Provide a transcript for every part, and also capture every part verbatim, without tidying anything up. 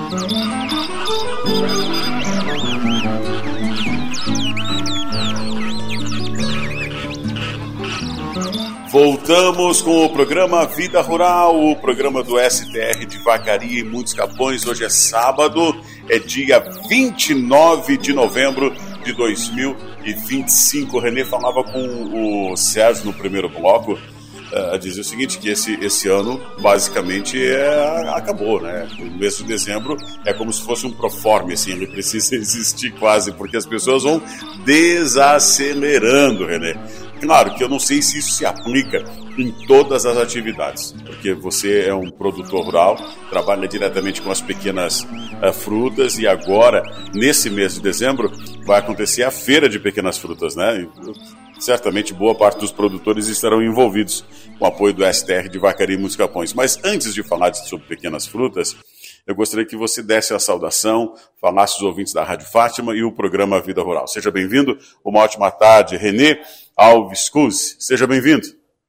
Voltamos com o programa Vida Rural, o programa do S T R de Vacaria e Muitos Capões. Hoje é sábado, é dia vinte e nove de novembro de dois mil e vinte e cinco. O Renê falava com o Sérgio no primeiro bloco, uh, dizia o seguinte, que esse, esse ano basicamente é, acabou, né? O mês de dezembro é como se fosse um proforme, assim, ele precisa existir quase, porque as pessoas vão desacelerando, Renê. Claro que eu não sei se isso se aplica em todas as atividades, porque você é um produtor rural, trabalha diretamente com as pequenas uh, frutas, e agora, nesse mês de dezembro, vai acontecer a feira de pequenas frutas, né? E, certamente boa parte dos produtores estarão envolvidos com o apoio do S T R de Vacaria e Muitos Capões. Mas antes de falar sobre pequenas frutas, eu gostaria que você desse a saudação, falasse os ouvintes da Rádio Fátima e o programa Vida Rural. Seja bem-vindo, uma ótima tarde, Renê Alves Cuse. Seja bem-vindo.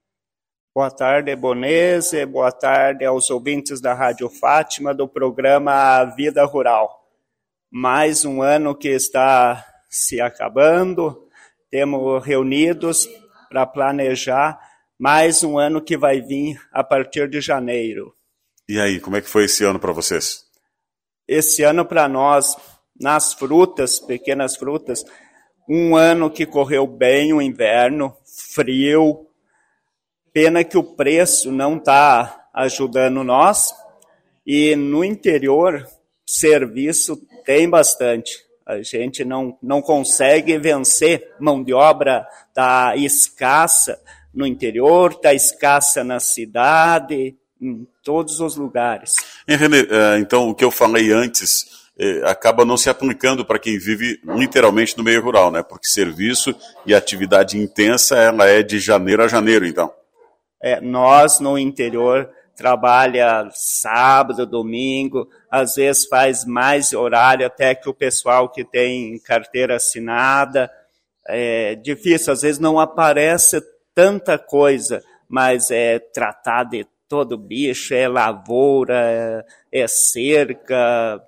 Boa tarde, Bonese. Boa tarde aos ouvintes da Rádio Fátima, do programa Vida Rural. Mais um ano que está se acabando, temos reunidos para planejar mais um ano que vai vir a partir de janeiro. E aí, como é que foi esse ano para vocês? Esse ano para nós, nas frutas, pequenas frutas, um ano que correu bem o inverno, frio. Pena que o preço não está ajudando nós. E no interior, serviço tem bastante. A gente não, não consegue vencer. Mão de obra está escassa no interior, está escassa na cidade, em todos os lugares. E, Renê, então o que eu falei antes eh, acaba não se aplicando para quem vive literalmente no meio rural, né? Porque serviço e atividade intensa, ela é de janeiro a janeiro, então. É, nós no interior trabalha sábado, domingo, às vezes faz mais horário até que o pessoal que tem carteira assinada. É difícil, às vezes não aparece tanta coisa, mas é tratar de todo bicho, é lavoura, é, é cerca,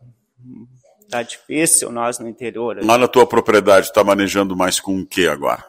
tá difícil nós no interior. Lá na tua propriedade, está manejando mais com o que agora?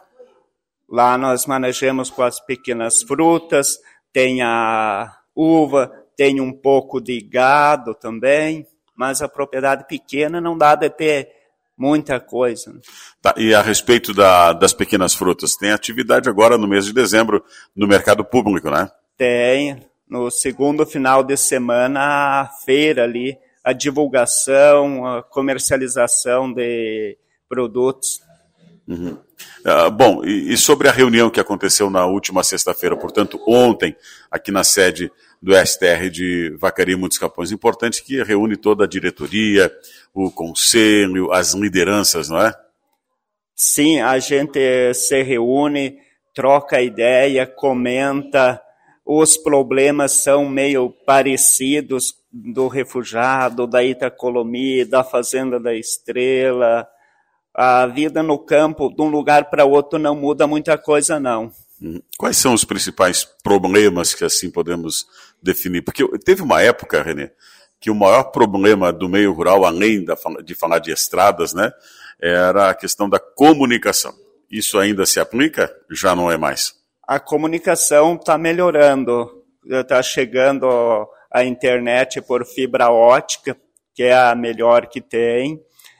Lá nós manejamos com as pequenas frutas, tem a uva, tem um pouco de gado também, mas a propriedade pequena não dá de ter muita coisa. Tá, e a respeito da, das pequenas frutas, tem atividade agora no mês de dezembro no mercado público, né? Tem. No segundo final de semana, a feira ali, a divulgação, a comercialização de produtos. Uhum. Uh, bom, e, e sobre a reunião que aconteceu na última sexta-feira, portanto, ontem, aqui na sede do S T R de Vacaria e Muitos Capões, importante que reúne toda a diretoria, o conselho, as lideranças, não é? Sim, a gente se reúne, troca ideia, comenta. Os problemas são meio parecidos do refugiado, da Itacolomi, da Fazenda da Estrela. A vida no campo, de um lugar para outro, não muda muita coisa, não. Quais são os principais problemas que assim podemos definir? Porque teve uma época, Renê, que o maior problema do meio rural, além de falar de estradas, né, era a questão da comunicação. Isso ainda se aplica? Já não é mais. A comunicação está melhorando, está chegando a internet por fibra ótica, que é a melhor que tem.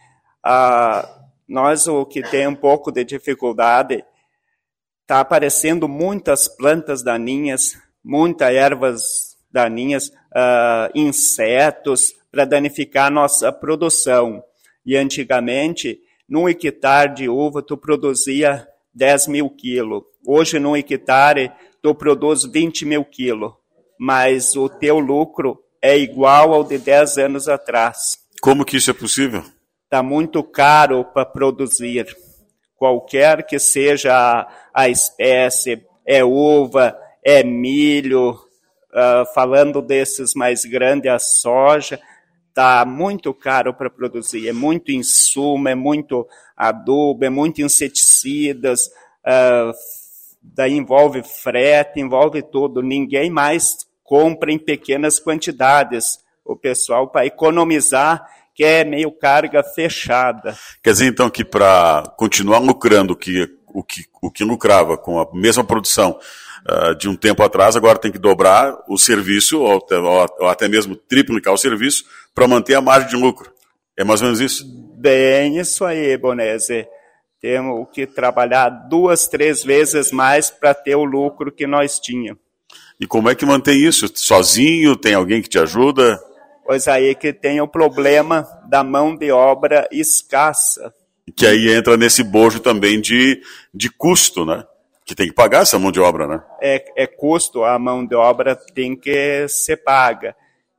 Ah, nós, o que tem um pouco de dificuldade, está aparecendo muitas plantas daninhas, muitas ervas daninhas, ah, insetos, para danificar a nossa produção. E antigamente, num hectare de uva, tu produzia dez mil quilos. Hoje, num hectare, tu produz vinte mil quilos, mas o teu lucro é igual ao de dez anos atrás. Como que isso é possível? Está muito caro para produzir. Qualquer que seja a, a espécie, é uva, é milho, uh, falando desses mais grandes, a soja, está muito caro para produzir. É muito insumo, é muito adubo, é muito inseticidas, uh, daí envolve frete, envolve tudo. Ninguém mais compra em pequenas quantidades. o pessoal para economizar, que é meio carga fechada. Quer dizer, então, que para continuar lucrando que, o, que, o que lucrava com a mesma produção uh, de um tempo atrás, agora tem que dobrar o serviço, ou, ou, ou até mesmo triplicar o serviço, para manter a margem de lucro. É mais ou menos isso? Bem, isso aí, Bonese. Temos que trabalhar duas, três vezes mais para ter o lucro que nós tínhamos. E como é que mantém isso? Sozinho? Tem alguém que te ajuda? Pois aí que tem o problema da mão de obra escassa. Que aí entra nesse bojo também de, de custo, né? Que tem que pagar essa mão de obra, né? É, é custo, a mão de obra tem que ser paga.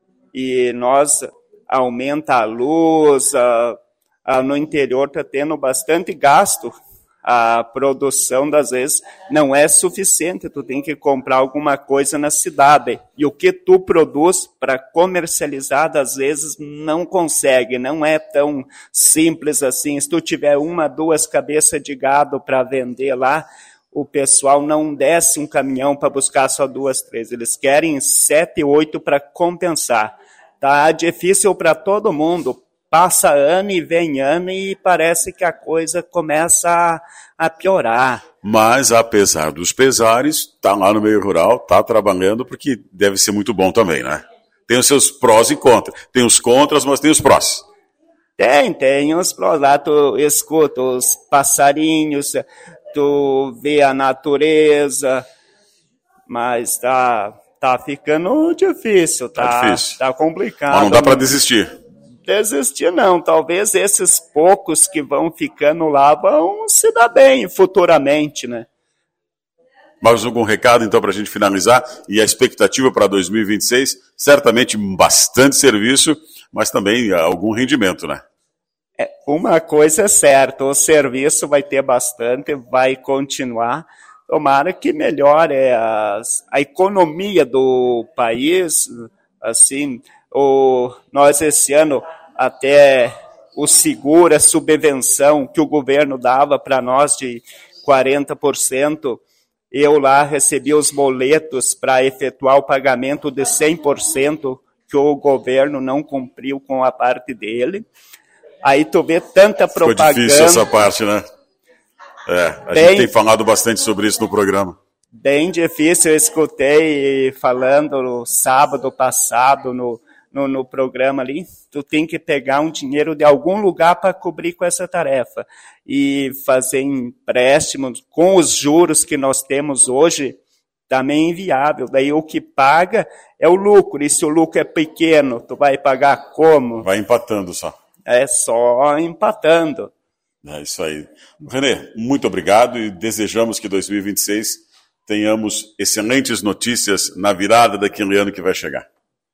E nós aumenta a luz, a, a, no interior está tendo bastante gasto. A produção, das vezes, não é suficiente. Tu tem que comprar alguma coisa na cidade. E o que tu produz para comercializar, das vezes, não consegue. Não é tão simples assim. Se tu tiver uma, duas cabeças de gado para vender lá, o pessoal não desce um caminhão para buscar só duas, três. Eles querem sete, oito para compensar. Tá difícil para todo mundo. Passa ano e vem ano e parece que a coisa começa a, a piorar. Mas, apesar dos pesares, está lá no meio rural, está trabalhando, porque deve ser muito bom também, né? Tem os seus prós e contras. Tem os contras, mas tem os prós. Tem, tem os prós. Lá tu escuta os passarinhos, tu vê a natureza, mas tá, tá ficando difícil, tá, tá, difícil. Tá complicado. Mas não dá para desistir. Desistir não, talvez esses poucos que vão ficando lá vão se dar bem futuramente, né? Mais algum recado então para a gente finalizar? E a expectativa para dois mil e vinte e seis, certamente bastante serviço, mas também algum rendimento, né? É, uma coisa é certa, o serviço vai ter bastante, vai continuar. Tomara que melhore a, a economia do país, assim. O, nós esse ano até o seguro, a subvenção que o governo dava para nós de quarenta por cento, eu lá recebi os boletos para efetuar o pagamento de cem por cento que o governo não cumpriu com a parte dele. Aí tu vê tanta propaganda. Ficou difícil essa parte, né? É, a bem, gente tem falado bastante sobre isso no programa. Bem difícil, eu escutei falando no sábado passado no No, no programa ali, tu tem que pegar um dinheiro de algum lugar para cobrir com essa tarefa. E fazer empréstimos com os juros que nós temos hoje, também é inviável. Daí o que paga é o lucro, e se o lucro é pequeno, tu vai pagar como? Vai empatando só. É só empatando. É isso aí. René, muito obrigado e desejamos que dois mil e vinte e seis tenhamos excelentes notícias na virada daquele ano que vai chegar.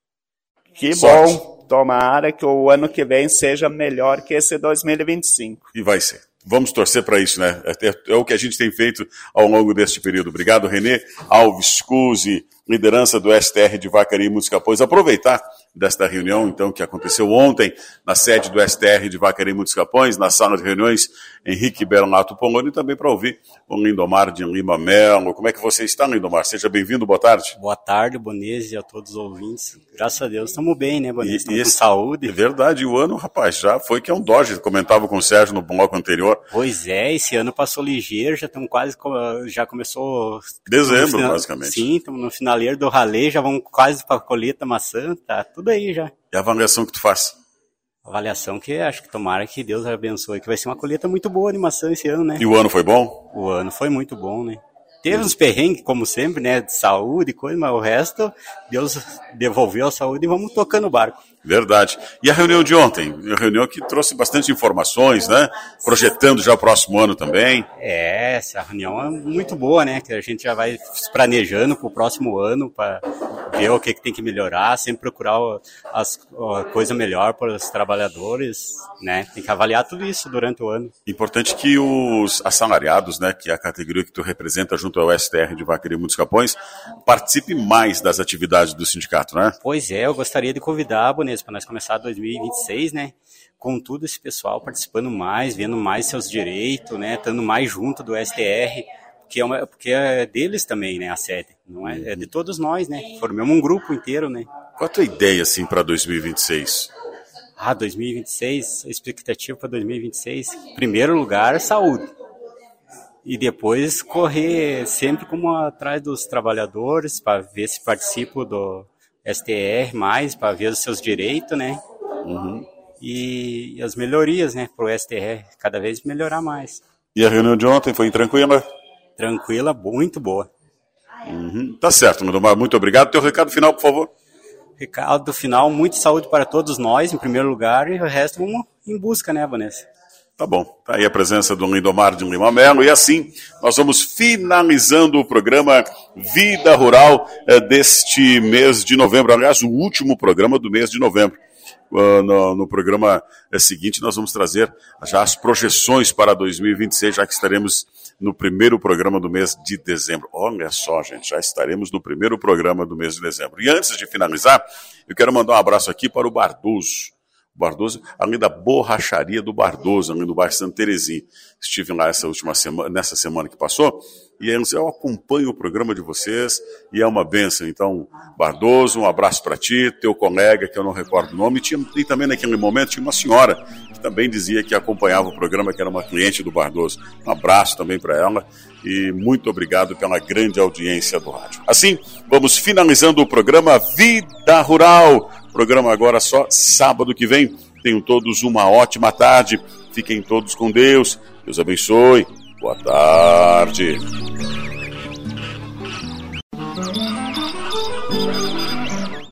Que Sorte. Bom, tomara que o ano que vem seja melhor que esse dois mil e vinte e cinco. E vai ser. Vamos torcer para isso, né? É, é o que a gente tem feito ao longo deste período. Obrigado, René Alves Cusi, liderança do S T R de Vacaria e Muitos Capões. Aproveitar desta reunião, então, que aconteceu ontem na sede do S T R de Vacaria e Muitos Capões, na sala de reuniões Henrique Bernato Poloni, e também para ouvir o Lindomar de Lima Melo. Como é que você está, Lindomar? Seja bem-vindo, boa tarde. Boa tarde, Bonese, e a todos os ouvintes. Graças a Deus, estamos bem, né, Bonese? Estamos com saúde. É verdade, o ano, rapaz, já foi que é um Dodge, comentava com o Sérgio no bloco anterior. Pois é, esse ano passou ligeiro, já estamos quase, já começou... Dezembro, final, basicamente. Sim, estamos no finaleiro do ralê, já vamos quase para a colheita maçã, tá tudo aí já. E a avaliação que tu faz? Avaliação que acho que tomara que Deus abençoe, que vai ser uma colheita muito boa de maçã esse ano, né? E o ano foi bom? O ano foi muito bom, né? Teve uns perrengues, como sempre, né, de saúde e coisa, mas o resto, Deus devolveu a saúde e vamos tocando o barco. Verdade. E a reunião de ontem? A reunião que trouxe bastante informações, né? Projetando já o próximo ano também. É, essa reunião é muito boa, né? Que a gente já vai se planejando para o próximo ano, para ver o que, que tem que melhorar, sempre procurar as, a coisa melhor para os trabalhadores, né? Tem que avaliar tudo isso durante o ano. Importante que os assalariados, né, que é a categoria que tu representa junto ao S T R de Vacaria e Muitos Capões, participe mais das atividades do sindicato, né? Pois é, eu gostaria de convidar, Bonês, para nós começar dois mil e vinte e seis, né? Com todo esse pessoal participando mais, vendo mais seus direitos, né? Estando mais junto do S T R, porque é, uma, porque é deles também, né? A sede, não é, é de todos nós, né? Formamos um grupo inteiro, né? Qual a tua ideia assim, para dois mil e vinte e seis? Ah, dois mil e vinte e seis, a expectativa para dois mil e vinte e seis, em primeiro lugar, saúde. E depois correr sempre como atrás dos trabalhadores, para ver se participo do S T R mais, para ver os seus direitos, né? Uhum. E, e as melhorias, né, para o S T R, cada vez melhorar mais. E a reunião de ontem foi tranquila? Tranquila, muito boa. Uhum. Tá certo, Lindomar, muito obrigado. Teu recado final, por favor. Recado final, muita saúde para todos nós, em primeiro lugar, e o resto vamos em busca, né, Vanessa? Tá bom, tá aí a presença do Lindomar de Lima Melo, e assim nós vamos finalizando o programa Vida Rural eh, deste mês de novembro, aliás, o último programa do mês de novembro. Uh, no, no programa uh, seguinte nós vamos trazer já as projeções para dois mil e vinte e seis, já que estaremos no primeiro programa do mês de dezembro. Olha só, gente, já estaremos no primeiro programa do mês de dezembro. E antes de finalizar, eu quero mandar um abraço aqui para o Bardoso. O Bardoso, além da borracharia do Bardoso, além do bairro Santa Terezinha. Estive lá essa última semana, nessa semana que passou, e eu acompanho o programa de vocês, e é uma bênção. Então, Bardoso, um abraço para ti, teu colega, que eu não recordo o nome, tinha, e também naquele momento tinha uma senhora, que também dizia que acompanhava o programa, que era uma cliente do Bardoso. Um abraço também para ela, e muito obrigado pela grande audiência do rádio. Assim, vamos finalizando o programa Vida Rural. Programa agora só sábado que vem. Tenham todos uma ótima tarde. Fiquem todos com Deus. Deus abençoe. Boa tarde.